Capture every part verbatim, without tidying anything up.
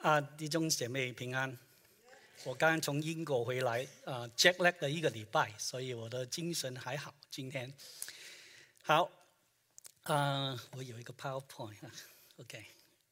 啊，弟兄姐妹平安。我刚刚从英国回来，啊 jet lag 了一个礼拜，所以我的精神还好。今天好，啊，我有一个 PowerPoint，OK，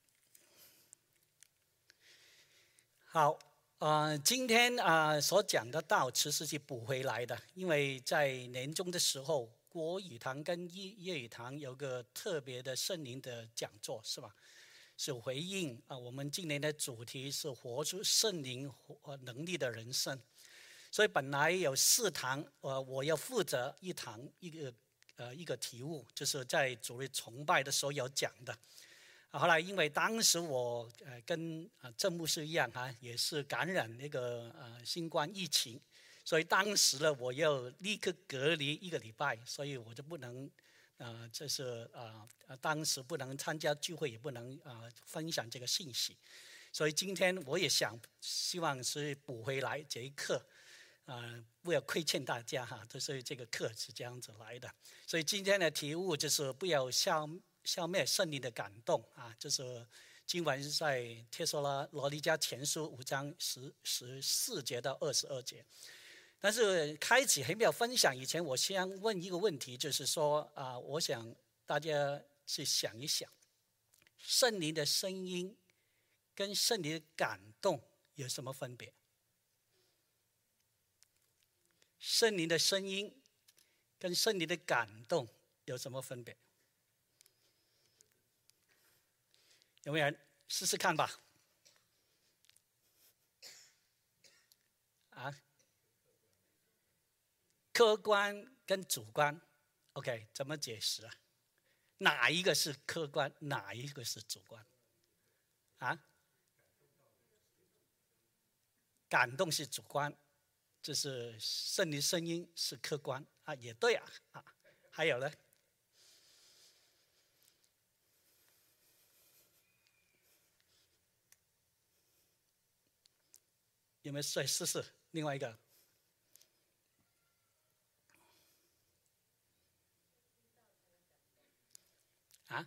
好，啊，今天啊所讲的道其实是补回来的，因为在年终的时候，国语堂跟粤语堂有个特别的圣灵的讲座，是吧？是回应啊，我们今年的主题是活出圣灵能力的人生，所以本来有四堂，呃，我要负责一堂一个呃一个题目，就是在主日崇拜的时候有讲的。啊、后来因为当时我呃跟啊郑牧师一样啊，也是感染那个呃新冠疫情，所以当时呢我要立刻隔离一个礼拜，所以我就不能。呃，这是呃当时不能参加聚会，也不能呃分享这个信息，所以今天我也想希望是补回来这一课，呃，不要亏欠大家哈，就是这个课是这样子来的。所以今天的题目就是不要消消灭圣灵的感动啊，就是经文是在帖撒罗尼迦前书五章十十四节到二十二节。但是开始还没有分享以前，我先问一个问题，就是说啊、呃，我想大家去想一想，圣灵的声音跟圣灵的感动有什么分别？圣灵的声音跟圣灵的感动有什么分别？有没有人试试看吧？啊？客观跟主观 ，OK， 怎么解释啊？哪一个是客观，哪一个是主观？啊？感动是主观，这是圣灵声音是客观啊，也对啊啊。还有呢？有没有再试试另外一个？啊？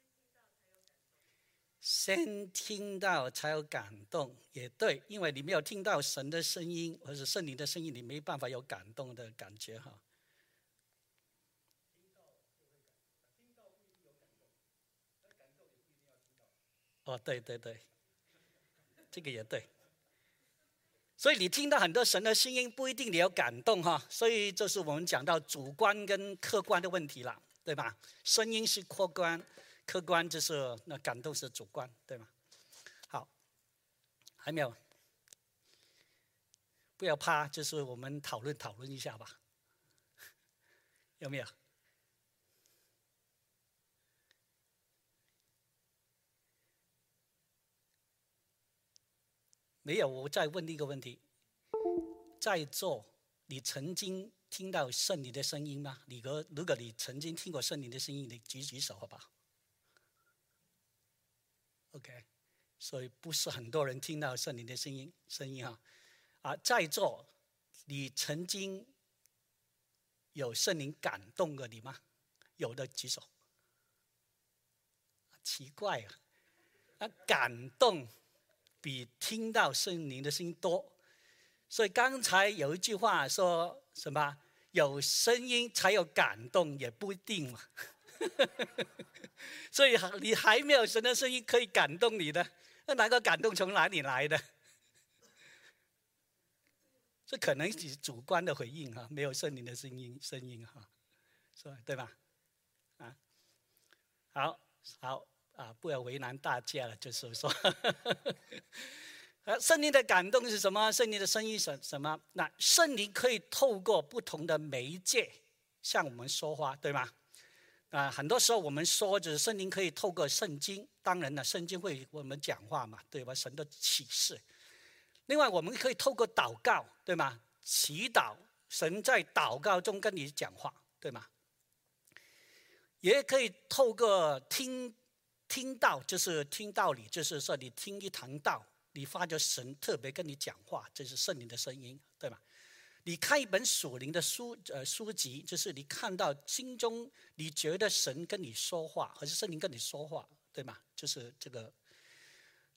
先听到才有感动，也对，因为你没有听到神的声音或者圣灵的声音，你没办法有感动的感觉哈。哦，对对对，这个也对。所以你听到很多神的声音，不一定你有感动哈。所以这是我们讲到主观跟客观的问题了，对吧？声音是客观，客观就是那感动是主观，对吗？好，还没有，不要怕，就是我们讨论讨论一下吧，有没有？没有，我再问一个问题，在座你曾经听到圣灵的声音吗？你如如果你曾经听过圣灵的声音，你举举手好不好 ？OK， 所以不是很多人听到圣灵的声音，声音哈。啊，在座你曾经有圣灵感动过你吗？有的举手。奇怪啊，啊，感动比听到圣灵的声音多。所以刚才有一句话说什么？有声音才有感动，也不一定嘛。所以你还没有神的声音可以感动你的，那那个感动从哪里来的？这可能是主观的回应哈，没有圣灵的声音声音哈，是吧？对吧？啊，好好啊，不要为难大家了，就是说。圣灵的感动是什么？圣灵的声音是什么？那圣灵可以透过不同的媒介向我们说话，对吗？啊，很多时候我们说就是圣灵可以透过圣经，当然了，圣经会为我们讲话嘛，对吧？神的启示。另外，我们可以透过祷告，对吗？祈祷，神在祷告中跟你讲话，对吗？也可以透过听听道，就是听道理，就是说你听一堂道。你发觉神特别跟你讲话，这是圣灵的声音，对吧？你看一本属灵的书，呃，书籍，就是你看到心中你觉得神跟你说话，还是圣灵跟你说话，对吗？就是这个。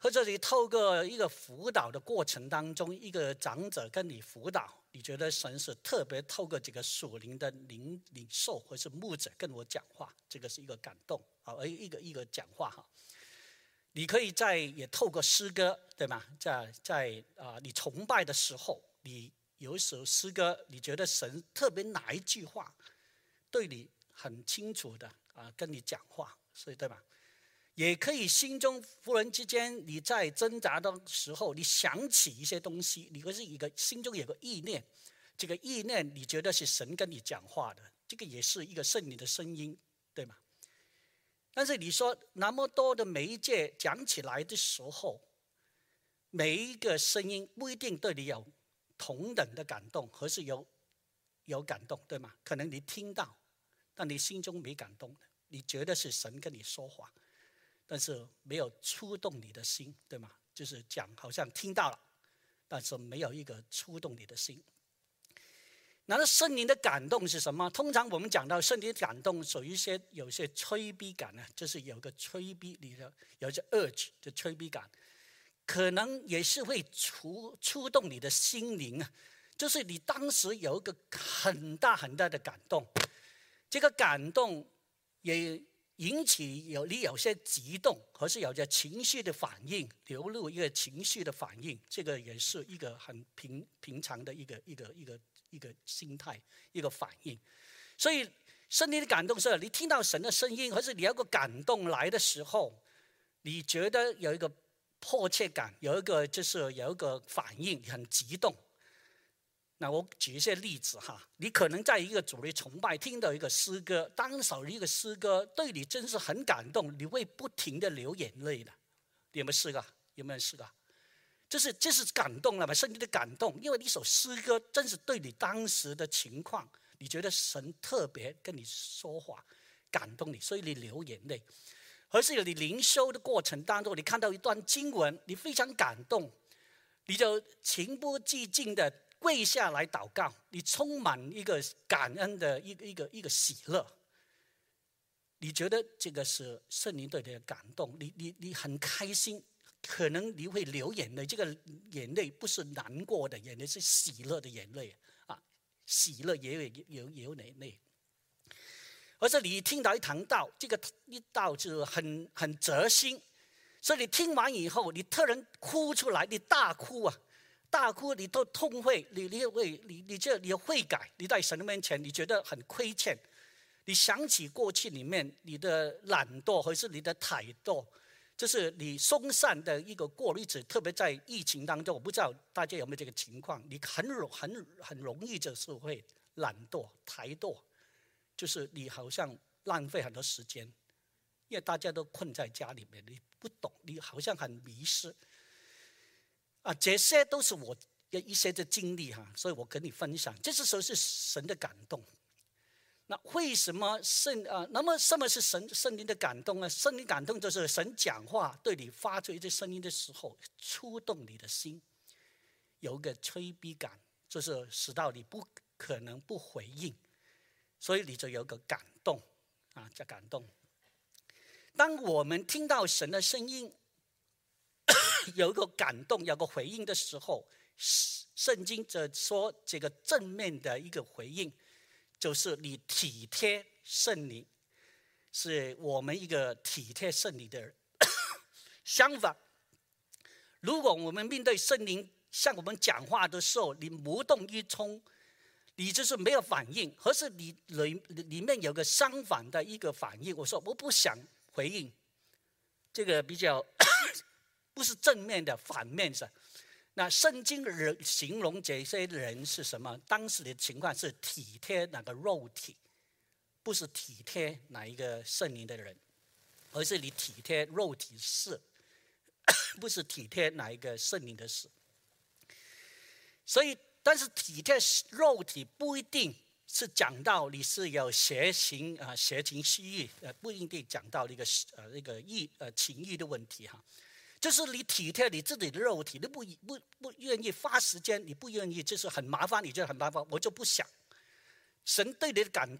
或者你透过一个辅导的过程当中，一个长者跟你辅导，你觉得神是特别透过这个属灵的领领袖或是牧者跟我讲话，这个是一个感动啊，而一个一个讲话哈。你可以在也透过诗歌，对吗？在在啊、呃，你崇拜的时候，你有一首诗歌，你觉得神特别哪一句话对你很清楚的啊、呃，跟你讲话，所以对吧？也可以心中忽然之间，你在挣扎的时候，你想起一些东西，你可是一个心中有个意念，这个意念你觉得是神跟你讲话的，这个也是一个圣灵的声音，对吗？但是你说那么多的媒介讲起来的时候，每一个声音不一定对你有同等的感动，或是有有感动，对吗？可能你听到，但你心中没感动，你觉得是神跟你说话。但是没有触动你的心，对吗？就是讲好像听到了，但是没有一个触动你的心。那圣灵的感动是什么？通常我们讲到圣灵的感动，属于一些有些催逼感呢，就是有个催逼你的，有些 urge 就催逼感，可能也是会触触动你的心灵啊。就是你当时有一个很大很大的感动，这个感动也引起有你有些激动，或是有些情绪的反应，流露一个情绪的反应，这个也是一个很平平常的一个一个一个一个心态，一个反应。所以圣灵的感动是，你听到神的声音，或是你有个感动来的时候，你觉得有一个迫切感，有一个就是有一个反应，很激动。那我举一些例子哈，你可能在一个主日崇拜听到一个诗歌，当首一个诗歌对你真是很感动，你会不停的流眼泪的。你有没有试过？有没有试过？就是这是感动了嘛，圣灵的感动，因为一首诗歌真是对你当时的情况，你觉得神特别跟你说话，感动你，所以你流眼泪。而是你灵修的过程当中，你看到一段经文，你非常感动，你就情不自禁的跪下来祷告，你充满一个感恩的一个一个一个喜乐，你觉得这个是圣灵对你的感动，你你你很开心，可能你会流眼泪，这个眼泪不是难过的眼泪，是喜乐的眼泪啊，喜乐也有有有眼泪。而是你听到一堂道，这个一道是很很折心，所以你听完以后，你突然哭出来，你大哭啊！大哭，你都痛悔，你你会你你这你悔改，你在神的面前，你觉得很亏欠，你想起过去里面你的懒惰或是你的怠惰，就是你松散的一个过日子，特别在疫情当中，我不知道大家有没有这个情况，你很容很很容易就是会懒惰怠惰，就是你好像浪费很多时间，因为大家都困在家里面，你不懂，你好像很迷失。啊，这些都是我一些的经历哈，所以我跟你分享，这时候是神的感动。那为什么圣啊？那么什么是神圣灵的感动呢？圣灵感动就是神讲话对你发出一些声音的时候，触动你的心，有个催逼感，就是使到你不可能不回应，所以你就有个感动啊，叫感动。当我们听到神的声音，有一个感动，有个回应的时候，圣经就说这个正面的一个回应，就是你体贴圣灵，是我们一个体贴圣灵的人。相反，如果我们面对圣灵向我们讲话的时候，你无动于衷，你就是没有反应，或是你里里面有个相反的一个反应，我说我不想回应，这个比较不是正面的，反面的。那圣经人形容这些人是什么？当时的情况是体贴那个肉体，不是体贴哪一个圣灵的人，而是你体贴肉体事，不是体贴哪一个圣灵的事。所以，但是体贴肉体不一定是讲到你是有邪情啊、邪情私欲，呃，不一定讲到一个呃那个欲呃情欲的问题哈。就是你体贴你自己的肉体，你不不不愿意花时间，你不愿意，就是很麻烦，你觉得很麻烦，我就不想。神对你的感动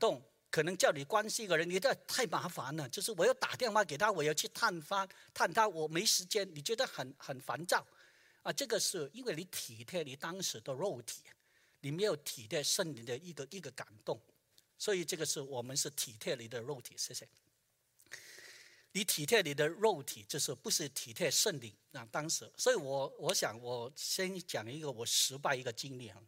可能叫你关心一个人，你这太麻烦了。就是我要打电话给他，我要去探访探他，我没时间，你觉得很很烦躁啊？这个是因为你体贴你当时的肉体，你没有体贴圣灵的一个一个感动，所以这个是我们是体贴你的肉体。谢谢。你体贴你的肉体，就是不是体贴圣灵啊？当时，所以我我想我先讲一个我失败一个经历哈。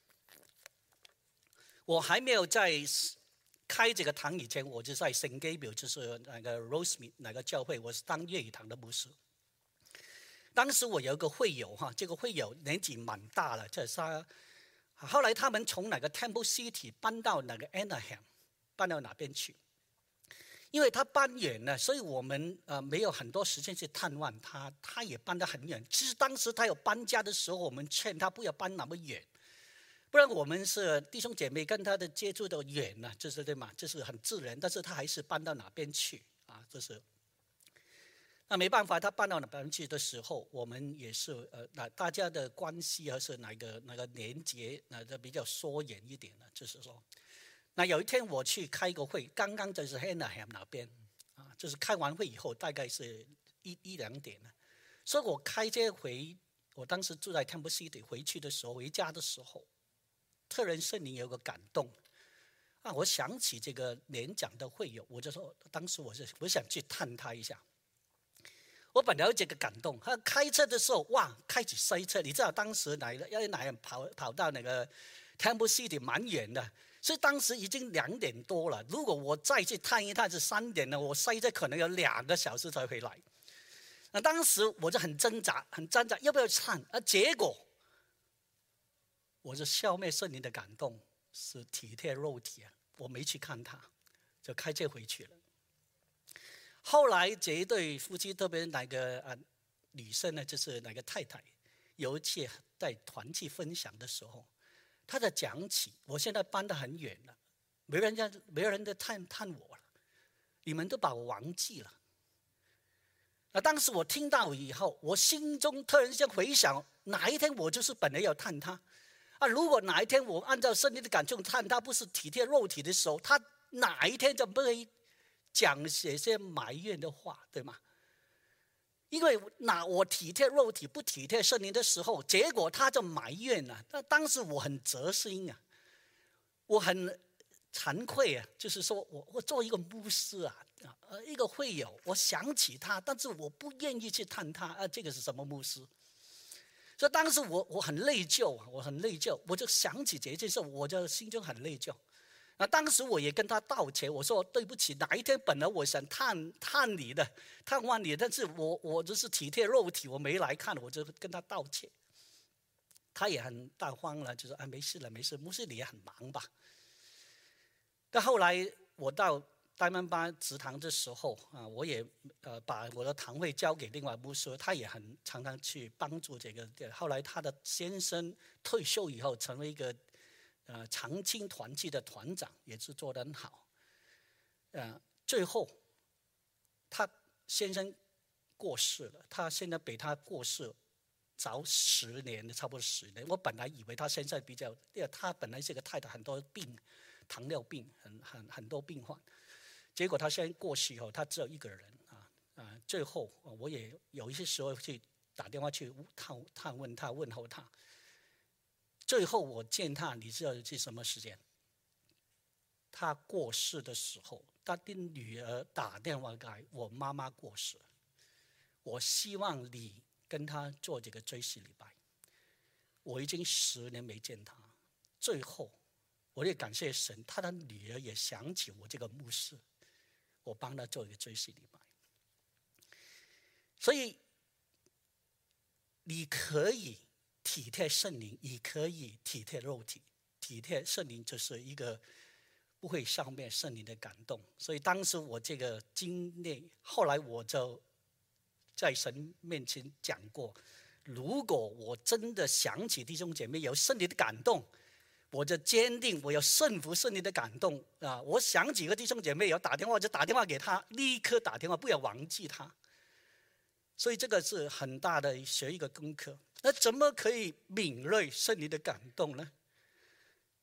我还没有在开这个堂以前，我就在圣盖表，就是那个 Rosemead 那个教会，我是当粤语堂的牧师。当时我有一个会友哈，这个会友年纪蛮大了，就是他后来他们从那个 Temple City 搬到那个 Anaheim， 搬到哪边去？因为他搬远了，所以我们呃没有很多时间去探望他，他也搬得很远。其实当时他有搬家的时候，我们劝他不要搬那么远，不然我们是弟兄姐妹跟他的接触的远了，就是对吗？这是很自然，但是他还是搬到哪边去啊？这是那没办法，他搬到哪边去的时候，我们也是呃，那大家的关系还是哪个那个连接，那个比较疏远一点的，就是说。那有一天我去开个会，刚刚就是 Anaheim 那边啊，就是开完会以后大概是一一两点了，所以我开车回，我当时住在 Temple City， 回去的时候，回家的时候，特人圣灵有个感动啊，我想起这个年长的会友，我就说，当时我是我想去探他一下。我本来有这个感动，他开车的时候，哇，开始塞车，你知道当时哪要哪人跑跑到那个 Temple City 蛮远的。所以当时已经两点多了，如果我再去探一探是三点了，我塞车可能有两个小时才回来。那当时我就很挣扎，很挣扎，要不要探？而结果，我就消灭圣灵的感动，是体贴肉体啊，我没去看他，就开车回去了。后来这一对夫妻，特别那个啊女生呢，就是那个太太，有一次在团契分享的时候。他在讲起，我现在搬得很远了，没人家没有人在探探我了，你们都把我忘记了。那当时我听到以后，我心中突然间回想，哪一天我就是本来要探他啊？如果哪一天我按照圣灵的感动探他，不是体贴肉体的时候，他哪一天就不会讲些些埋怨的话，对吗？因为那我体贴肉体不体贴圣灵的时候，结果他就埋怨了。那当时我很责心啊，我很惭愧啊，就是说我我做一个牧师啊，呃一个会友，我想起他，但是我不愿意去探他啊，这个是什么牧师？所以当时我我很内疚啊，我很内疚，我就想起这件事，我就心中很内疚。啊，当时我也跟他道歉，我说对不起，哪一天本来我想探探你的，探望你，但是我我就是体贴肉体，我没来看，我就跟他道歉。他也很大方了，就说啊没事了，没事，牧师你也很忙吧。但后来我到呆曼巴职堂的时候啊，我也呃把我的堂会交给另外牧师，他也很常常去帮助这个。后来他的先生退休以后，成为一个。呃，长青团契的团长也是做得很好。呃，最后他先生过世了，他现在比他过世早十年，差不多十年。我本来以为他现在比较，因为他本来是个太太，很多病，糖尿病，很很很多病患。结果他现在过世以后，他只有一个人啊啊、呃！最后我也有一些时候去打电话去探探问他，问候他。最后我见他，你知道是什么时间？他过世的时候，他的女儿打电话给我，妈妈过世了，我希望你跟他做这个追思礼拜。我已经十年没见他，最后我也感谢神，他的女儿也想起我这个牧师，我帮他做一个追思礼拜。所以你可以体贴圣灵，也可以体贴肉体。体贴圣灵就是一个不会消灭圣灵的感动。所以当时我这个经历，后来我就在神面前讲过，如果我真的想起弟兄姐妹有圣灵的感动，我就坚定我要顺服圣灵的感动啊！我想几个弟兄姐妹有打电话，就打电话给他，立刻打电话，不要忘记他。所以这个是很大的学一个功课。那怎么可以敏锐圣灵的感动呢？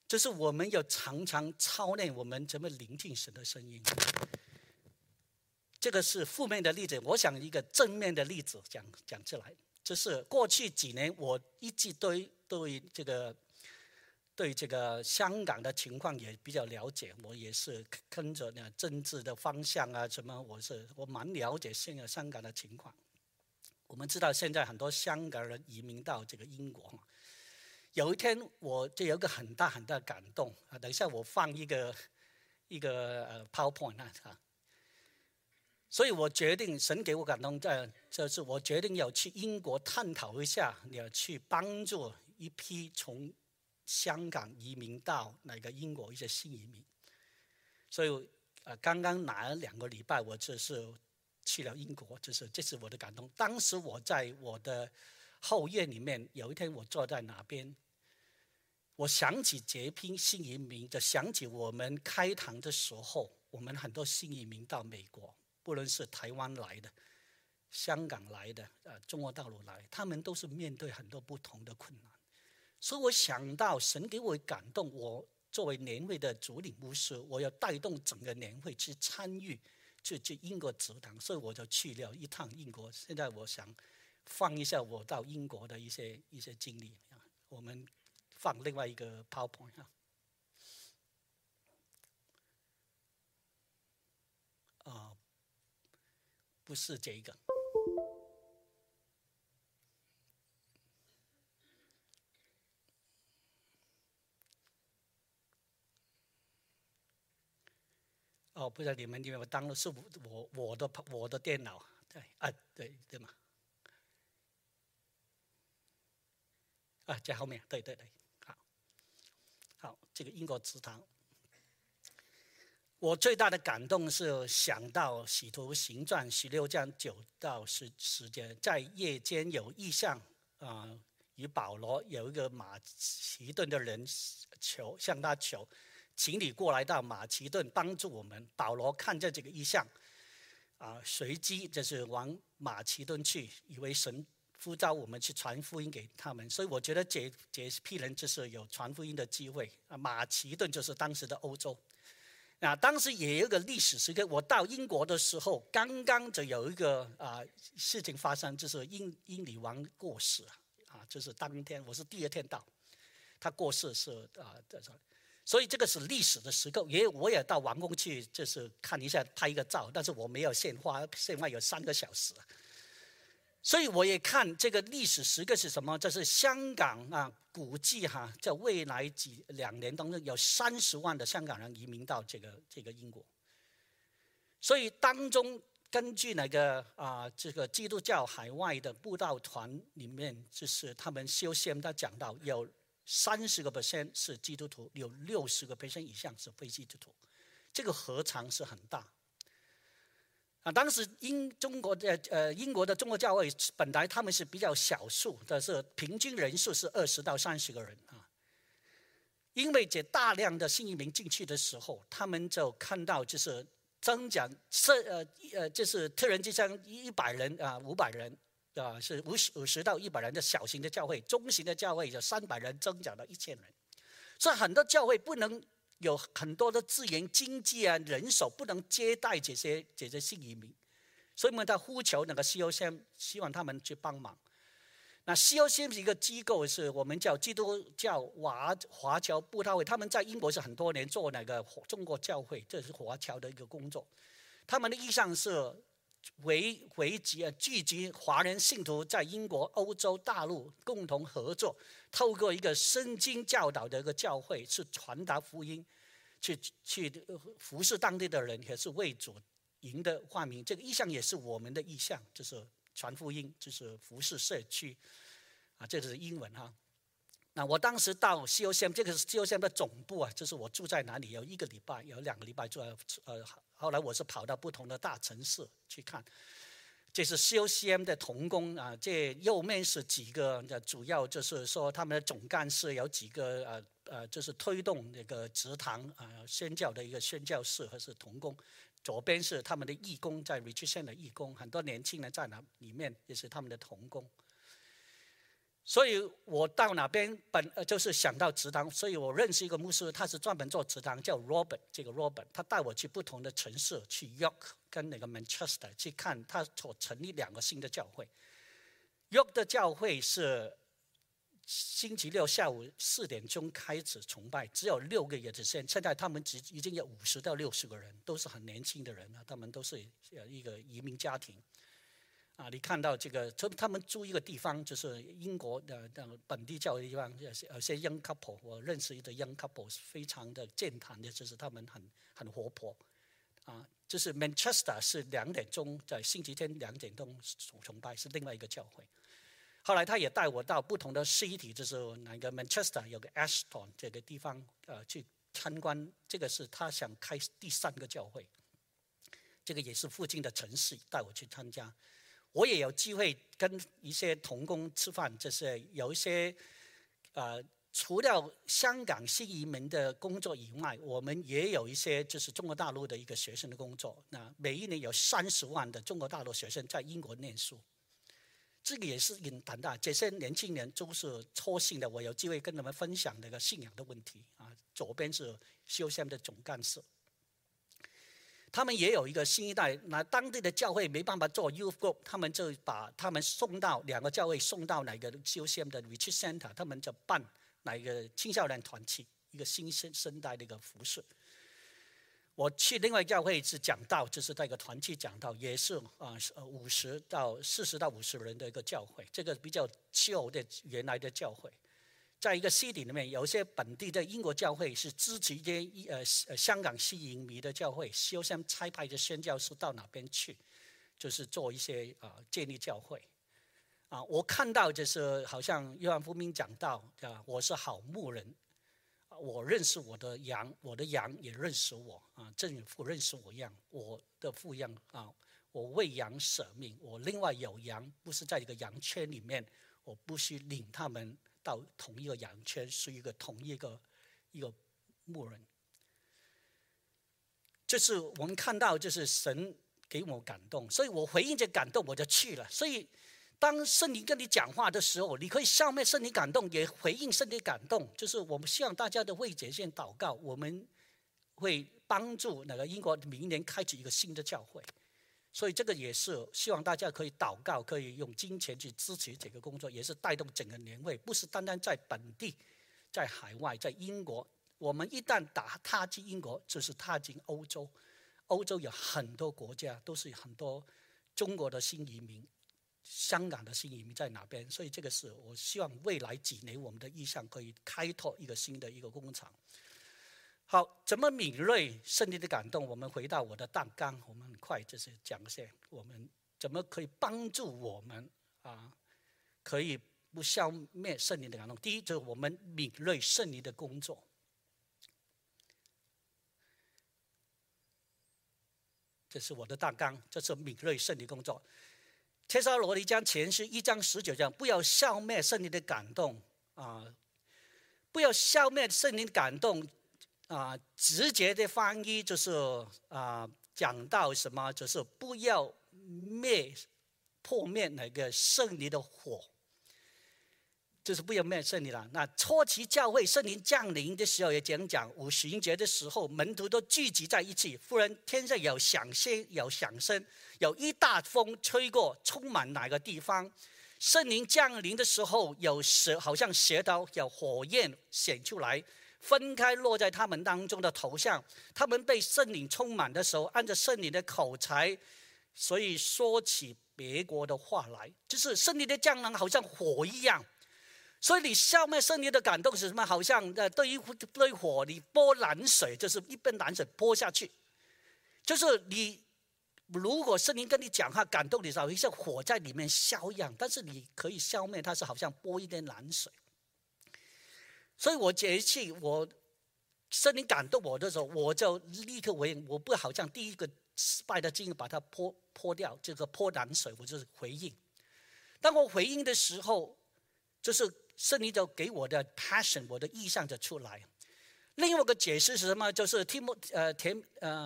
就是我们要常常操练我们怎么聆听神的声音。这个是负面的例子，我想一个正面的例子讲讲出来，就是过去几年我一直对对这个对这个香港的情况也比较了解，我也是跟着呢政治的方向啊什么，我是我蛮了解现在香港的情况。我们知道现在很多香港人移民到这个英国，有一天我就有一个很大很大的感动啊！等一下我放一个一个呃 PowerPoint 啊。所以我决定，神给我感动，在就是我决定要去英国探讨一下，要去帮助一批从香港移民到那个英国一些新移民。所以呃，刚刚拿了两个礼拜，我就是去了英国，就是这是我的感动。当时我在我的后院里面，有一天我坐在那边，我想起这批新移民，就想起我们开堂的时候，我们很多新移民到美国。不论是台湾来的、香港来的、呃中国大陆来，他们都是面对很多不同的困难。所以我想到神给我感动，我作为年会的主领牧师，我要带动整个年会去参与，去去英国植堂，所以我就去了一趟英国。现在我想放一下我到英国的一些一些经历。我们放另外一个 PowerPoint 啊。啊。不是这个，哦，不知道你们有没有当了，是我我的我的电脑，对啊，对对嘛，啊，在后面，对对对，好，好，这个英国祠堂。我最大的感动是想到《使徒行传》十六章九到十十节，在夜间有异象啊、呃，与保罗有一个马其顿的人求向他求，请你过来到马其顿帮助我们。保罗看见这个异象啊、呃，随即就是往马其顿去，以为神呼召我们去传福音给他们，所以我觉得这这批人就是有传福音的机会啊。马其顿就是当时的欧洲。啊，当时也有一个历史时刻，我到英国的时候，刚刚就有一个啊、呃、事情发生，就是英英女王过世啊，就是当天我是第二天到，她过世是啊、呃，所以这个是历史的时刻，也我也到王宫去，就是看一下拍一个照，但是我没有献花，献花有三个小时。所以我也看这个历史时刻是什么？这是香港啊，估计哈，在未来几两年当中，有三十万的香港人移民到这个这个英国。所以当中根据那个啊，这个基督教海外的布道团里面，就是他们修宪，他讲到有三十个 percent 是基督徒，有六十个 percent 以上是非基督徒，这个合常是很大。啊，当时英中国的呃英国的中国教会本来他们是比较少数，但是平均人数是二十到三十个人啊。因为这大量的新移民进去的时候，他们就看到就是增长是呃呃就是突然之间一百人啊五百人啊是五十五十到一百人的小型的教会，中型的教会有三百人增长到一千人，所以很多教会不能。有很多的资源、经济啊、人手不能接待这些这些新移民，所以我们在呼求那个 C O C M， 希望他们去帮忙。那 C O C M 是一个机构，是我们叫基督教华华侨布道会，他们在英国是很多年做那个中国教会，这是华侨的一个工作。他们的意向是为为集聚集华人信徒在英国、欧洲大陆共同合作，透过一个圣经教导的一个教会，去传达福音，去去服侍当地的人，也是为主赢得万民。这个意向也是我们的意向，就是传福音，就是服侍社区啊，这是英文哈。那我当时到 C O C M， 这个是 C O C M 的总部啊，就是我住在哪里，有一个礼拜，有两个礼拜住在呃，后来我是跑到不同的大城市去看。这是 C O C M 的同工啊，这右面是几个，主要就是说他们的总干事有几个呃呃，就是推动那个植堂啊宣教的一个宣教士，还是同工。左边是他们的义工，在 Richardson 的义工，很多年轻人在那里面也是他们的同工。 所以我到哪边本呃就是想到祠堂，所以我认识一个牧师，他是专门做祠堂，叫 Robert。这个 Robert 他带我去不同的城市，去 York 跟那个 Manchester 去看他所成立两个新的教会。York 的教会是星期六下午四点钟开始崇拜，只有六个月的时间。现在他们只已经有五十到六十个人，都是很年轻的人啊，他们都是一个移民家庭。啊，你看到这个，他们租一个地方，就是英国的本地教育的地方，有些 young couple， 我认识一对 young couple， 非常的健谈的，就是他们很很活泼。啊，就是 Manchester 是两点钟，在星期天两点钟崇拜，是另外一个教会。后来他也带我到不同的 city， 就是那个 Manchester 有个 Ashton 这个地方，呃，去参观。这个是他想开第三个教会，这个也是附近的城市，带我去参加。我也有机会跟一些同工吃饭，就是有一些呃，除了香港新移民的工作以外，我们也有一些就是中国大陆的一个学生的工作。那每一年有三十万的中国大陆学生在英国念书，这个也是很胆大。这些年轻人都是初信的，我有机会跟他们分享那个信仰的问题啊。左边是修宪的总干事。他们也有一个新一代，那当地的教会没办法做 youth group， 他们就把他们送到两个教会，送到哪个修宪的 retreat center， 他们就办哪个青少年团契，一个新生代的一个服饰。我去另外教会是讲道，就是在一个团契讲道，也是啊五十到四十到五十人的一个教会，这个比较旧的原来的教会。在一个 city 里面，有一些本地的英国教会是支持一些呃香港新移民的教会，修宪差派的宣教士到哪边去，就是做一些啊、呃、建立教会。啊，我看到就是好像约翰福音讲到啊，我是好牧人，我认识我的羊，我的羊也认识我啊，正父认识我一样，我的父一样啊，我为羊舍命。我另外有羊，不是在一个羊圈里面，我不需领他们到同一个羊圈，是一个同一个一个牧人。就是我们看到，就是神给我感动，所以我回应这感动，我就去了。所以当圣灵跟你讲话的时候，你可以消灭圣灵感动，也回应圣灵感动。就是我们希望大家的为这些祷告，我们会帮助那个英国明年开启一个新的教会。所以这个也是希望大家可以祷告，可以用金钱去支持这个工作，也是带动整个年会，不是单单在本地，在海外，在英国。我们一旦打踏进英国，就是踏进欧洲。欧洲有很多国家都是很多中国的新移民，香港的新移民在哪边？所以这个是我希望未来几年我们的意向可以开拓一个新的一个工厂。好，怎么敏锐圣灵的感动？我们回到我的大纲，我们很快就是讲一些我们怎么可以帮助我们啊，可以不消灭圣灵的感动。第一，就是我们敏锐圣灵的工作。这是我的大纲，这是敏锐圣灵工作。帖撒罗尼迦前书一章十九讲，不要消灭圣灵的感动啊，不要消灭圣灵的感动。啊，直接的翻译就是啊，讲到什么，就是不要灭破灭那个圣灵的火，就是不要灭圣灵了。那初期教会圣灵降临的时候，也讲讲五旬节的时候，门徒都聚集在一起，忽然天上有响声，有响声，有一大风吹过，充满哪个地方。圣灵降临的时候，有蛇，好像蛇刀，有火焰显出来。分开落在他们当中的头上，他们被圣灵充满的时候，按照圣灵的口才，所以说起别国的话来，就是圣灵的降临好像火一样。所以你消灭圣灵的感动是什么？好像呃，对于对火，你泼冷水，就是一盆冷水泼下去，就是你如果圣灵跟你讲话感动你，好像火在里面烧一样，但是你可以消灭它，是好像泼一点冷水。所以我这一次我圣灵感动我的时候，我就立刻回应，我不好像第一个失败的经验把它泼泼掉，这个泼冷水，我就是回应。当我回应的时候，就是圣灵就给我的 passion， 我的意向就出来。另外一个解释是什么？就是提摩呃田呃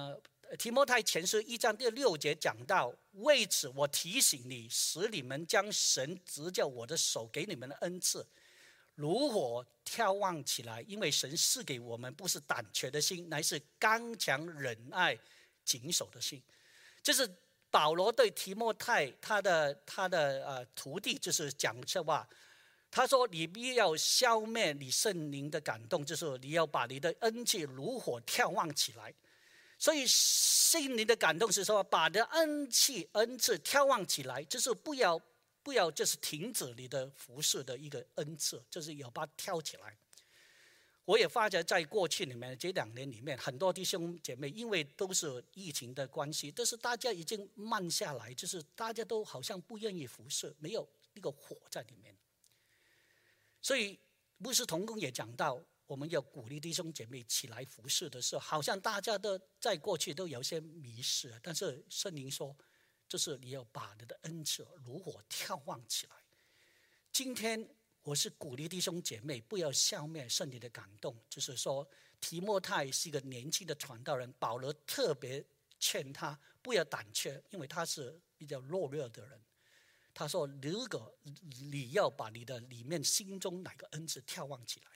提摩太前书一章第六节讲到，为此我提醒你，使你们将神指教我的手给你们的恩赐如火眺望起来，因为神赐给我们不是胆怯的心，乃是刚强忍耐谨守的心。这是保罗对提摩太他的他的呃徒弟就是讲这话，他说你不要消灭你圣灵的感动，就是你要把你的恩赐如火眺望起来。所以心灵的感动是说，把你的恩赐恩赐眺望起来，就是不要不要就是停止你的服事的一个恩赐，就是要把它挑起来。我也发觉在过去里面这两年里面，很多弟兄姐妹因为都是疫情的关系，但是大家已经慢下来，就是大家都好像不愿意服事，没有那个火在里面。所以牧师同工也讲到，我们要鼓励弟兄姐妹起来服事的时候，好像大家都在过去都有些迷失，但是圣灵说，就是你要把你的恩赐如火眺望起来。今天我是鼓励弟兄姐妹不要消灭圣灵的感动，就是说提摩太是一个年轻的传道人，保罗特别劝他不要胆怯，因为他是比较弱弱的人。他说如果你要把你的里面心中哪个恩赐眺望起来，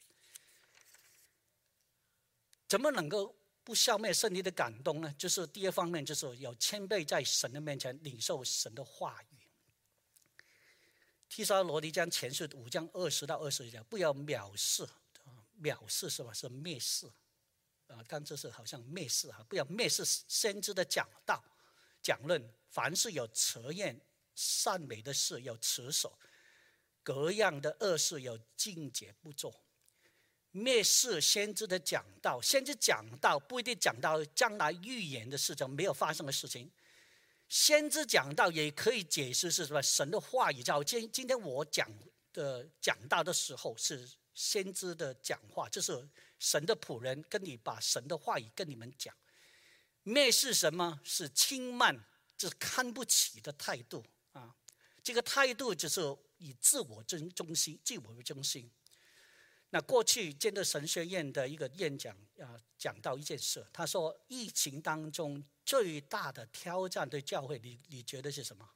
怎么能够不消灭圣灵的感动呢？就是第二方面，就是有谦卑在神的面前领受神的话语。提撒罗尼迦前书五章二十到二十节，不要藐视，藐视是吧？是蔑视啊，刚这是好像蔑视啊，不要蔑视先知的讲道、讲论。凡是有测验、善美的事有持守，各样的恶事有禁戒不做。蔑视先知的讲道，先知讲道不一定讲到将来预言的事情，没有发生的事情。先知讲道也可以解释是什么？神的话语。今今天我讲的讲道的时候是先知的讲话，就是神的仆人跟你把神的话语跟你们讲。蔑视什么？是轻慢，就是看不起的态度啊。这个态度就是以自我中心、自我为中心。那过去建德神学院的一个演讲啊，讲到一件事，他说疫情当中最大的挑战对教会，你你觉得是什么？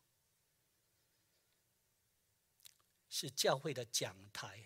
是教会的讲台。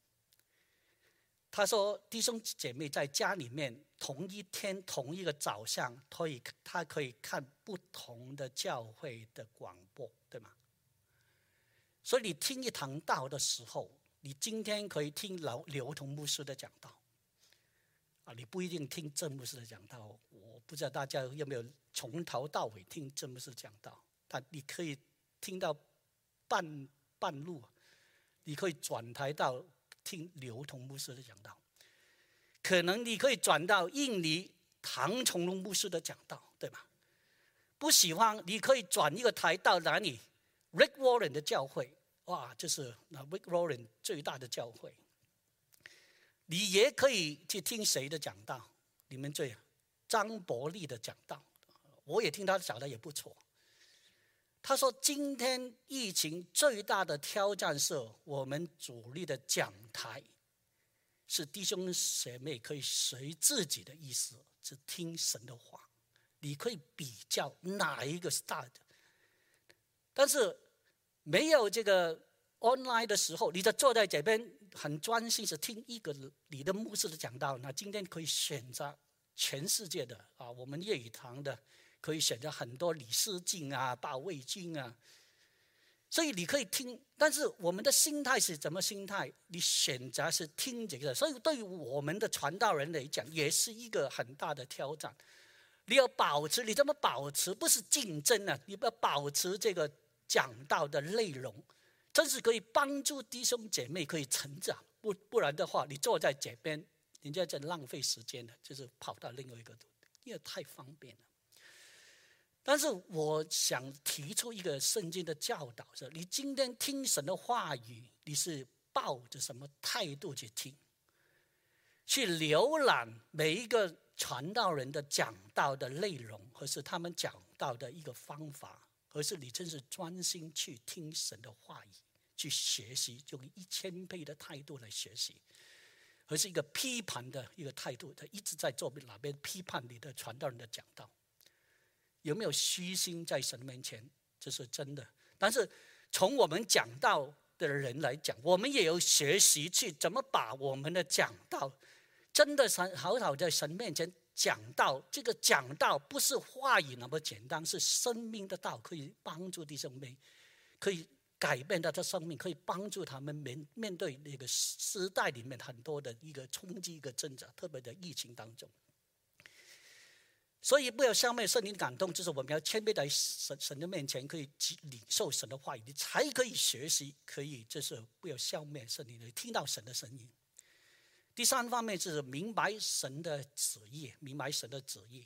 他说弟兄姐妹在家里面同一天同一个早上，可以他可以看不同的教会的广播，对吗？所以你听一堂道的时候，你今天可以听刘同牧师的讲道啊，你不一定听郑牧师的讲道。我不知道大家有没有从头到尾听郑牧师讲道，但你可以听到半半路，你可以转台到听刘同牧师的讲道，可能你可以转到印尼唐崇荣牧师的讲道，对吧？不喜欢你可以转一个台到哪里 Rick Warren 的教会，哇，这是 Rick Warren 最大的教会。你也可以去听谁的讲道？你们最张伯利的讲道，我也听他讲的也不错。他说今天疫情最大的挑战是我们主力的讲台是弟兄姐妹可以随自己的意思只听神的话，你可以比较哪一个是大的。但是没有这个 online 的时候，你就坐在这边很专心是听一个你的牧师的讲道。那今天可以选择全世界的啊，我们粤语堂的可以选择很多李思敬啊、鲍卫军啊，所以你可以听。但是我们的心态是怎么心态？你选择是听这个，所以对于我们的传道人来讲，也是一个很大的挑战。你要保持，你怎么保持？不是竞争啊，你要保持这个讲道的内容，真是可以帮助弟兄姐妹可以成长。不不然的话，你坐在这边，人家在浪费时间的，就是跑到另外一个，因为太方便了。但是我想提出一个圣经的教导，是你今天听神的话语，你是抱着什么态度去听？去浏览每一个传道人的讲道的内容，或是他们讲道的一个方法，而是你真是专心去听神的话语，去学习，用一千倍的态度来学习，而是一个批判的一个态度，他一直在做哪边批判你的传道人的讲道。 有没有虚心在神面前，这是真的。但是从我们讲道的人来讲，我们也有学习去怎么把我们的讲道真的好好在神面前讲道。这个讲道不是话语那么简单，是生命的道，可以帮助弟兄妹，可以改变他的生命，可以帮助他们面面对那个时代里面很多的一个冲击、一个挣扎，特别的疫情当中。所以不要消灭圣灵的感动，就是我们要谦卑在 神, 神的面前，可以领受神的话语，你才可以学习，可以就是不要消灭圣灵的，听到神的声音。第三方面就是明白神的旨意，明白神的旨意，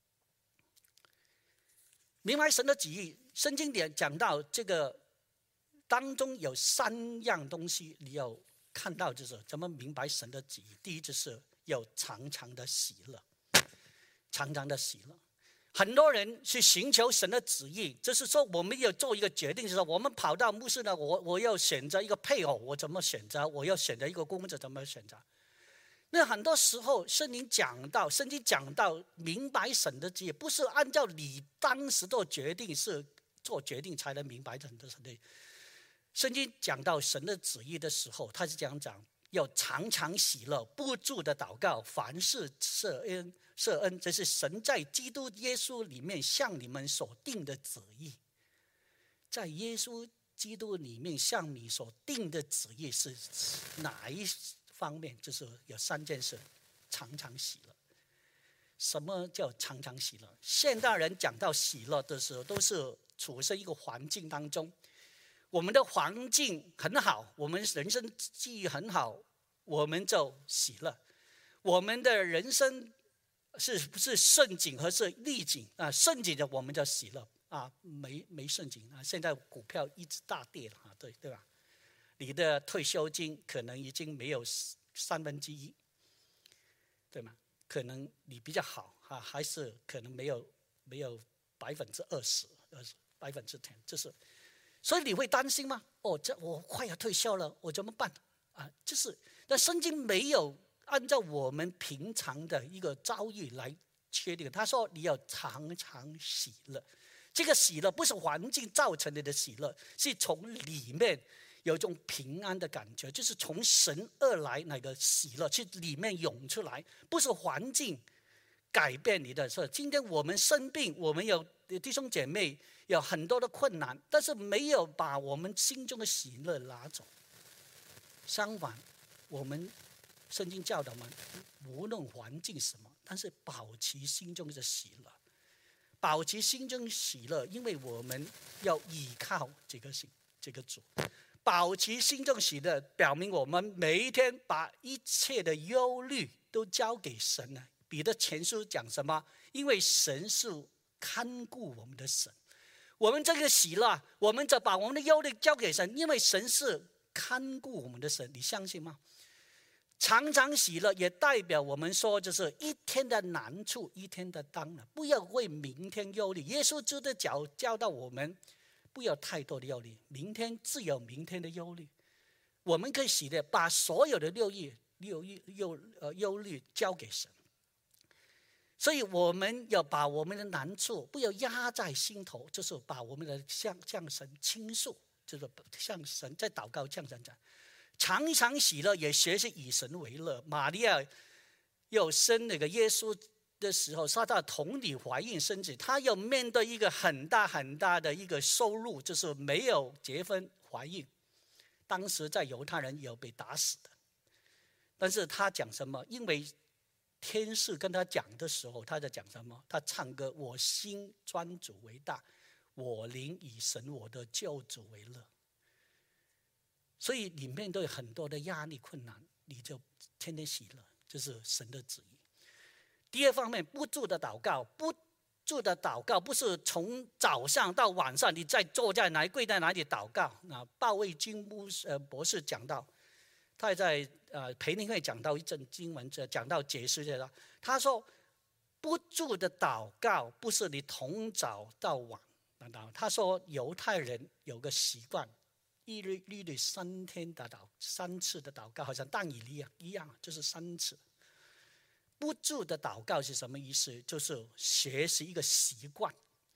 明白神的旨意。圣经里讲到这个当中有三样东西，你要看到就是怎么明白神的旨意。第一就是要常常的喜乐。常常的喜乐，很多人去寻求神的旨意，就是说我们要做一个决定，就是说我们跑到牧师呢，我我要选择一个配偶，我怎么选择？我要选择一个工作，怎么选择？那很多时候圣经讲到，圣经讲到明白神的旨意，不是按照你当时做决定，是做决定才能明白神的旨意。圣经讲到神的旨意的时候，他是这样讲：要常常喜乐，不住的祷告，凡事谢恩。赦恩，这是神在基督耶稣里面向你们所定的旨意。在耶稣基督里面向你所定的旨意是哪一方面？就是有三件事：常常喜乐。什么叫常常喜乐？现代人讲到喜乐的时候，都是处在一个环境当中，我们的环境很好，我们人生际遇很好，我们就喜乐。我们的人生是不是顺境和是逆境啊？顺境的我们叫喜乐啊，没没顺境啊。现在股票一直大跌了啊，对对吧？你的退休金可能已经没有三分之一，对吗？可能你比较好啊，还是可能没有没有百分之二十，二十百分之十，就是，所以你会担心吗？哦，这我快要退休了，我怎么办啊？就是，但圣经没有按照我们平常的一个遭遇来确定。他说你要常常喜乐，这个喜乐不是环境造成的喜乐，是从里面有一种平安的感觉，就是从神而来那个喜乐，去里面涌出来，不是环境改变你的事。今天我们生病，我们有弟兄姐妹有很多的困难，但是没有把我们心中的喜乐拿走。相反，我们圣经教导我们，无论环境什么，但是保持心中的喜乐，保持心中喜乐，因为我们要依靠这个这个主。保持心中喜乐，表明我们每一天把一切的忧虑都交给神了。彼得前书讲什么？因为神是看顾我们的神。我们这个喜乐，我们就把我们的忧虑交给神，因为神是看顾我们的神。你相信吗？常常喜乐也代表我们说，就是一天的难处一天的当了，不要为明天忧虑。耶稣基督教教导我们不要太多的忧虑，明天自有明天的忧虑。我们可以喜乐，把所有的忧虑忧忧呃忧虑交给神。所以我们要把我们的难处不要压在心头，就是把我们的向向神倾诉，就是向神在祷告，向神讲。常常喜乐，也学习以神为乐。玛利亚要生那个耶稣的时候，她在童女怀孕生子，她要面对一个很大很大的一个收入，就是没有结婚怀孕。当时在犹太人也有被打死的，但是她讲什么？因为天使跟她讲的时候，她在讲什么？她唱歌：我心专主为大，我灵以神我的救主为乐。所以你面对很多的压力困难，你就天天喜乐，这是神的旨意。第二方面，不住的祷告。不住的祷告不是从早上到晚上你在坐在哪里跪在哪里祷告。那鲍卫军博士讲到，他在呃培灵会讲到一阵经文，讲到解释这个，他说不住的祷告不是你从早到晚。他说犹太人有个习惯，一日一日三天的祷三次的祷告，好像但以理一样，就是三次。不住的祷告是什么意思？就是学习一个习惯，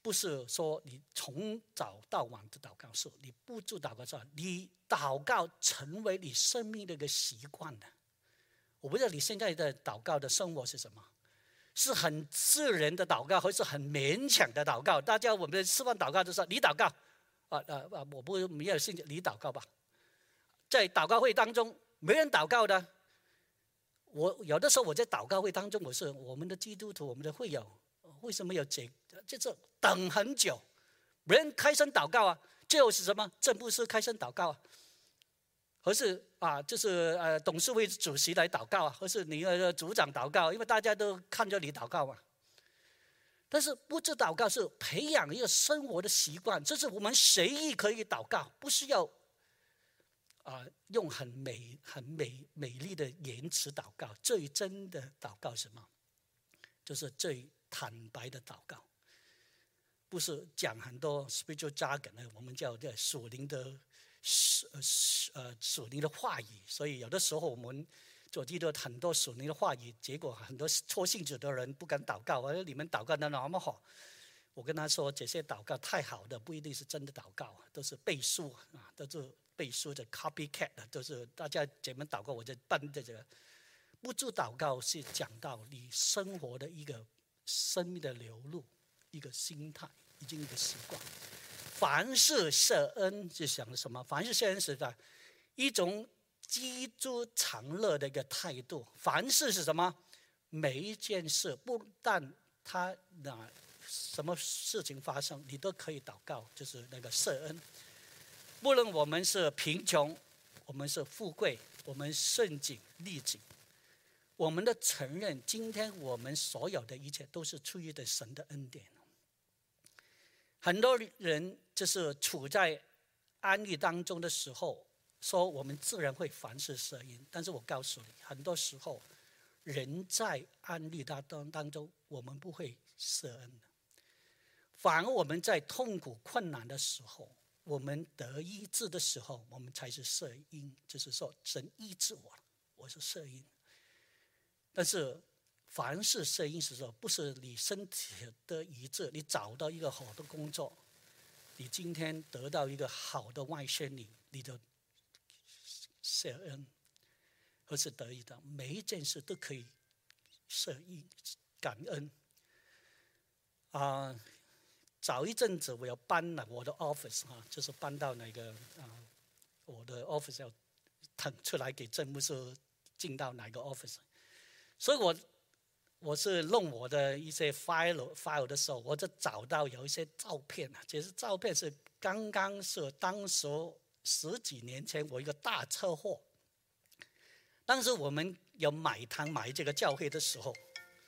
不是说你从早到晚的祷告，是你不住祷告是你祷告成为你生命的一个习惯的。我不知道你现在的祷告的生活是什么，是很自然的祷告，还是很勉强的祷告？大家我们吃饭祷告就说你祷告，啊啊啊！我不没有兴趣，你祷告吧。在祷告会当中，没人祷告的。我有的时候我在祷告会当中，我是我们的基督徒，我们的会友，为什么有这就是等很久，没人开声祷告啊？最后是什么？正牧师开声祷告啊？或是啊，就是呃，董事会主席来祷告啊，或是你的组长祷告，因为大家都看着你祷告嘛。但是不知祷告是培养一个生活的习惯，这是我们随意可以祷告，不需要啊用很美、很美美丽的言辞祷告。最真的祷告是什么？就是最坦白的祷告，不是讲很多 spiritual jargon 的，我们叫这属灵的。呃，属灵的话语，所以有的时候我们做基督很多属灵的话语，结果很多错信主的人不敢祷告。而你们祷告的那么好，我跟他说，这些祷告太好的不一定是真的祷告，都是背书啊，都是背书的 copycat， 都是大家怎么祷告我就办这个。不住祷告是讲到你生活的一个生命的流露，一个心态，已经一个习惯。凡事谢恩是想什么？凡事谢恩是的一种知足常乐的一个态度。凡事是什么？每一件事，不但他那什么事情发生，你都可以祷告，就是那个谢恩。不论我们是贫穷，我们是富贵，我们顺境逆境，我们的承认，今天我们所有的一切都是出于对神的恩典。很多人就是处在安逸当中的时候，说我们自然会凡事谢恩，但是我告诉你，很多时候人在安逸当中，我们不会谢恩的。反而我们在痛苦困难的时候，我们得医治的时候，我们才是谢恩，就是说神医治我了，我是谢恩。但是凡事谢恩是说，不是你身体的医治，你找到一个好的工作，你今天得到一个好的外宣领，你就谢恩，或是得意的，每一件事都可以谢恩感恩。啊、呃，早一阵子我要搬了我的 office 哈，就是搬到那个啊、呃，我的 office 要腾出来给政务室进到哪个 office， 所以我。我是弄我的一些 file file 的时候，我就找到有一些照片啊，这些照片是刚刚是当时十几年前我一个大车祸，当时我们有买堂买这个教会的时候，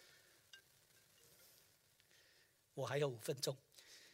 我还有五分钟，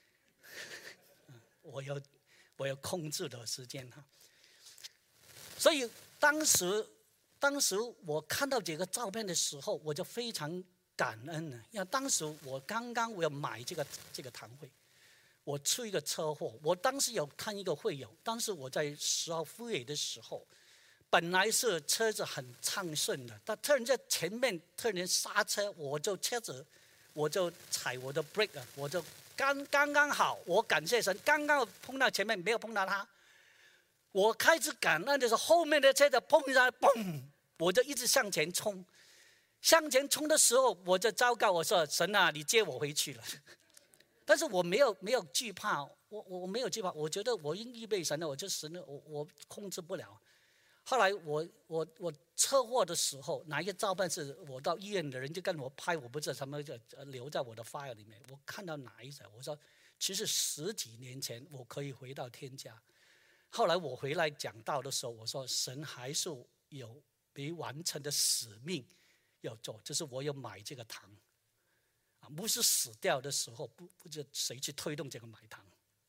我有我有控制的时间哈，所以当时。当时我看到这个照片的时候，我就非常感恩了，因为当时我刚刚我要买这个这个堂会，我出一个车祸，我当时有看一个会友，当时我在十号复位的时候，本来是车子很畅顺的，他突然在前面突然刹车，我就车子我就踩我的 brake 啊，我就刚刚刚好，我感谢神，刚刚碰到前面没有碰到他。我开始感恩的时候，后面的车子碰一下，嘣，我就一直向前冲。向前冲的时候，我就昭告我说：“神啊，你接我回去了。”但是我没有没有惧怕，我我没有惧怕，我觉得我因预备神了，我就神了，我我控制不了。后来我我我车祸的时候，哪一个照片是我到医院的人就跟我拍，我不知道什么就留在我的 file 里面。我看到哪一张，我说其实十几年前我可以回到天家。后来我回来讲道的时候，我说神还是有没完成的使命要做，就是我有买这个堂，啊，不是死掉的时候不不知谁去推动这个买堂。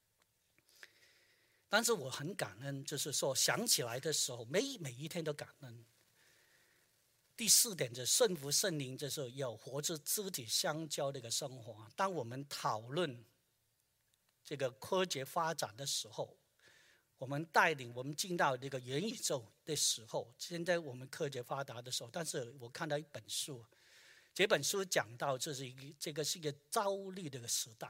但是我很感恩，就是说想起来的时候，每每一天都感恩。第四点就是顺服圣灵，就是有活着肢体相交的一个生活。当我们讨论这个科学发展的时候，我们带领我们进到这个元宇宙的时候，现在我们科学发达的时候，但是我看到一本书，这本书讲到这是一个这个是一个焦虑的一个时代，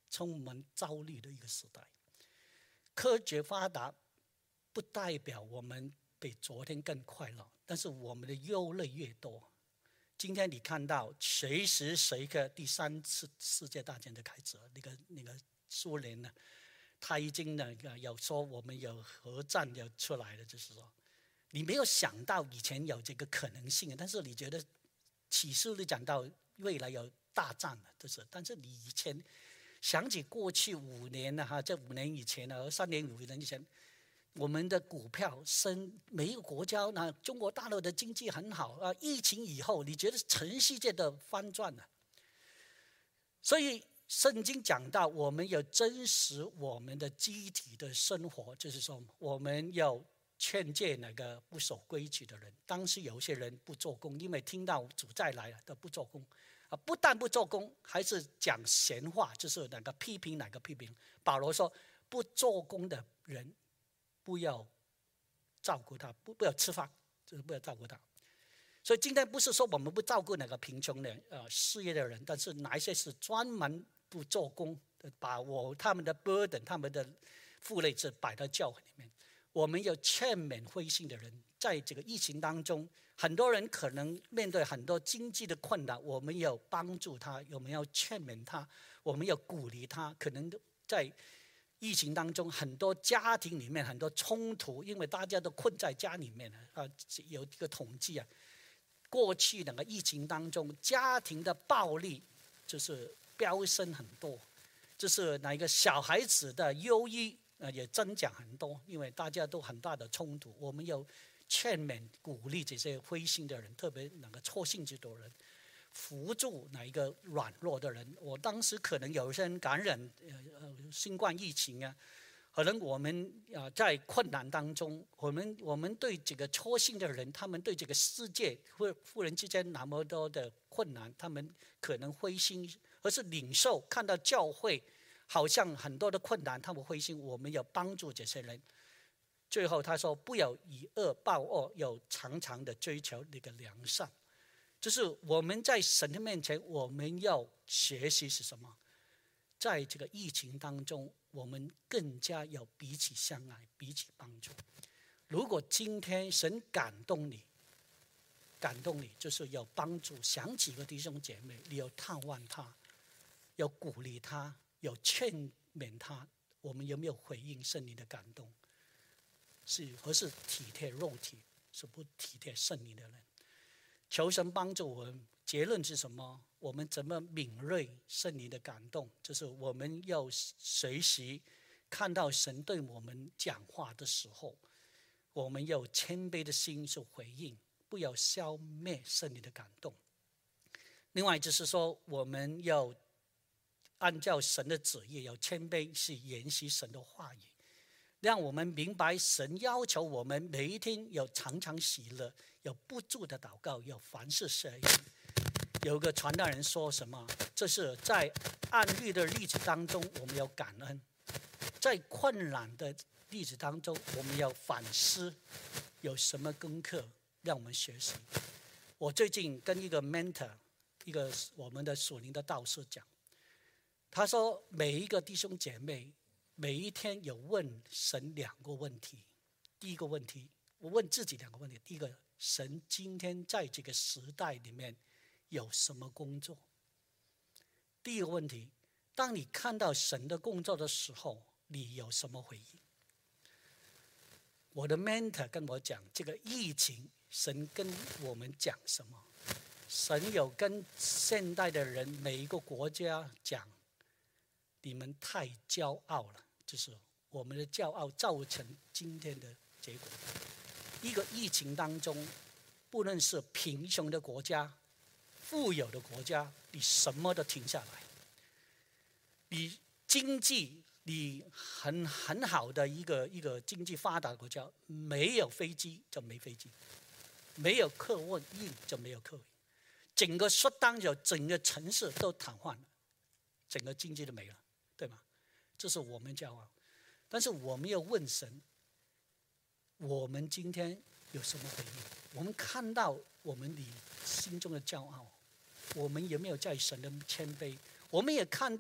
充满焦虑的一个时代。科学发达不代表我们比昨天更快乐，但是我们的忧虑越多。今天你看到随时随刻第三次世界大战就开始了，那个那个苏联呢，他已经呢有说我们有核战要出来了，就是说你没有想到以前有这个可能性，但是你觉得启示录讲到未来有大战了，就是，但是你以前想起过去五年呢，哈，这五年以前呢，三年五年以前，我们的股票升，每一个国家呢，中国大陆的经济很好啊，疫情以后，你觉得全世界的翻转了。所以圣经讲到，我们要真实我们的集体的生活，就是说，我们要劝诫那个不守规矩的人。当时有些人不做工，因为听到主再来了，都不做工。啊，不但不做工，还是讲闲话，就是哪个批评哪个批评。保罗说，不做工的人不要照顾他，不不要吃饭，就是不要照顾他。所以今天不是说我们不照顾哪个贫穷的呃失业的人，但是哪一些是专门不做工，把我他们的 burden 他们的负累是摆到教会里面。我们要劝勉灰心的人，在这个疫情当中，很多人可能面对很多经济的困难，我们要帮助他，我们要劝勉他，我们要鼓励他。可能在疫情当中，很多家庭里面很多冲突，因为大家都困在家里面啊。有一个统计啊，过去两个疫情当中，家庭的暴力就是飙升很多，就是那个小孩子的忧郁呃也增长很多，因为大家都很大的冲突。我们要劝勉鼓励这些灰心的人，特别那个错信基督的人，扶助哪一个软弱的人。我当时可能有些人感染呃新冠疫情啊，可能我们啊在困难当中，我们我们对这个错信的人，他们对这个世界或忽然之间那么多的困难，他们可能灰心，而是领受看到教会好像很多的困难，他们灰心，我们要帮助这些人。最后他说，不要以恶报恶，要常常的追求那个良善。就是我们在神的面前，我们要学习是什么？在这个疫情当中，我们更加要彼此相爱，彼此帮助。如果今天神感动你，感动你就是要帮助想几个弟兄姐妹，你要探望他，要鼓励他，要劝勉他。我们有没有回应圣灵的感动？是或是体贴肉体，是不体贴圣灵的人？求神帮助我们。结论是什么？我们怎么敏锐圣灵的感动？就是我们要随时看到神对我们讲话的时候，我们要谦卑的心去回应，不要消灭圣灵的感动。另外就是说，我们要按照神的旨意，要谦卑，是研习神的话语，让我们明白神要求我们每一天要常常喜乐，要不住的祷告，要凡事谢恩。有个传道人说什么？这是在暗绿的日子当中，我们要感恩；在困难的日子当中，我们要反思有什么功课让我们学习。我最近跟一个 mentor， 一个我们的属灵的导师讲，他说每一个弟兄姐妹每一天有问神两个问题。第一个问题，我问自己两个问题。第一个，神今天在这个时代里面有什么工作？第二个问题，当你看到神的工作的时候，你有什么回应？我的 mentor 跟我讲，这个疫情神跟我们讲什么？神有跟现代的人每一个国家讲，你们太骄傲了，就是我们的骄傲造成今天的结果。一个疫情当中，不论是贫穷的国家富有的国家，你什么都停下来。你经济你很很好的一个一个经济发达的国家，没有飞机就没飞机，没有客运就没有客运，整个缩单就整个城市都瘫痪了，整个经济都没了，对吗？这是我们骄傲。但是我们要问神，我们今天有什么回应？我们看到我们里心中的骄傲，我们有没有在神的谦卑？我们也看到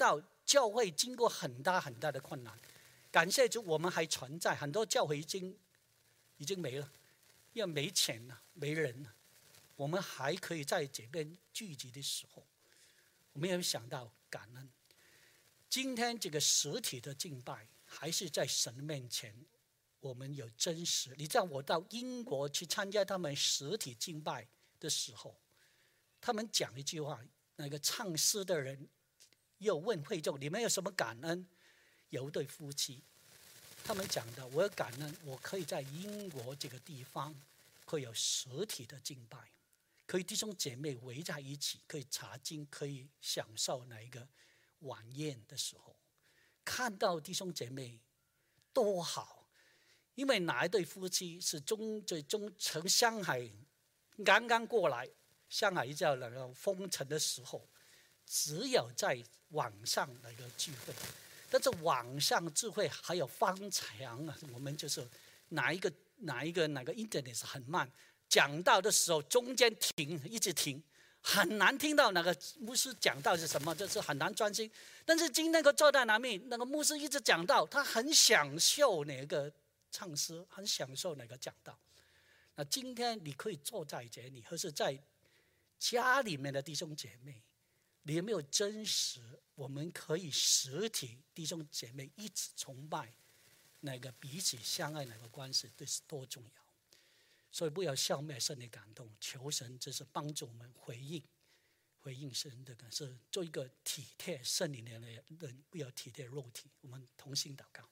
教会经过很大很大的困难，感谢主，我们还存在。很多教会已经已经没了，因为没钱了，没人了。我们还可以在这边聚集的时候，我们有想到感恩。今天这个实体的敬拜，还是在神面前，我们有真实。你知道，我到英国去参加他们实体敬拜的时候，他们讲一句话，那个唱诗的人又问会众：你们有什么感恩？有一对夫妻，他们讲的，我有感恩，我可以在英国这个地方会有实体的敬拜，可以弟兄姐妹围在一起，可以查经，可以享受那一个晚宴的时候，看到弟兄姐妹多好。因为哪一对夫妻是中最中从上海刚刚过来，上海叫那个封城的时候，只有在网上那个聚会，但是网上聚会还有翻墙啊，我们就是哪一个哪一个哪个 internet 是很慢，讲道的时候中间停，一直停，很难听到那个牧师讲道是什么，就是很难专心。但是今天个坐在那边，那个牧师一直讲道，他很享受那个唱诗，很享受那个讲道。那今天你可以坐在这里，或是在家里面的弟兄姐妹，你有没有真实？我们可以实体弟兄姐妹一起崇拜，那个彼此相爱那个关系，这是多重要。所以不要消灭神的感动，求神就是帮助我们回应，回应神的感受，做一个体贴圣灵的人，不要体贴肉体。我们同心祷告。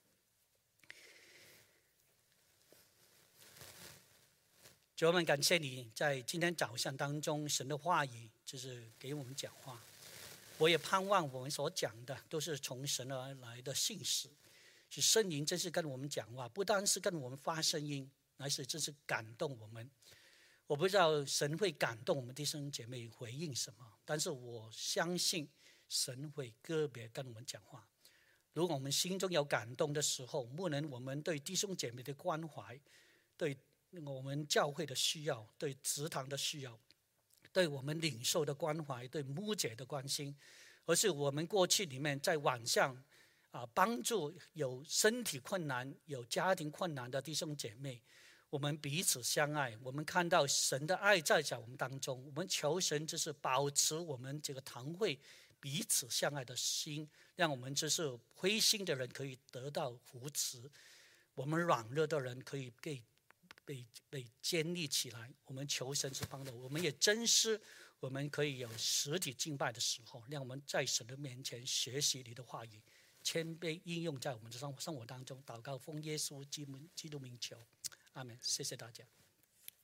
主，我们感谢你在今天早上当中，神的话语就是给我们讲话。我也盼望我们所讲的都是从神而来的信使，是圣灵真是跟我们讲话，不单是跟我们发声音，乃是真是感动我们。我不知道神会感动我们弟兄姐妹回应什么，但是我相信神会个别跟我们讲话。如果我们心中有感动的时候，无论我们对弟兄姐妹的关怀，对我们教会的需要，对职堂的需要，对我们领受的关怀，对牧者的关心，而是我们过去里面在网上啊帮助有身体困难、有家庭困难的弟兄姐妹，我们彼此相爱，我们看到神的爱在在我们当中。我们求神就是保持我们这个堂会彼此相爱的心，让我们就是灰心的人可以得到扶持，我们软弱的人可以被被被建立起来。我们求神是帮助，我们也珍视我们可以有实体敬拜的时候，让我们在神的面前学习你的话语，谦卑应用在我们的生活当中。祷告奉耶稣基督名求，阿们。谢谢大家。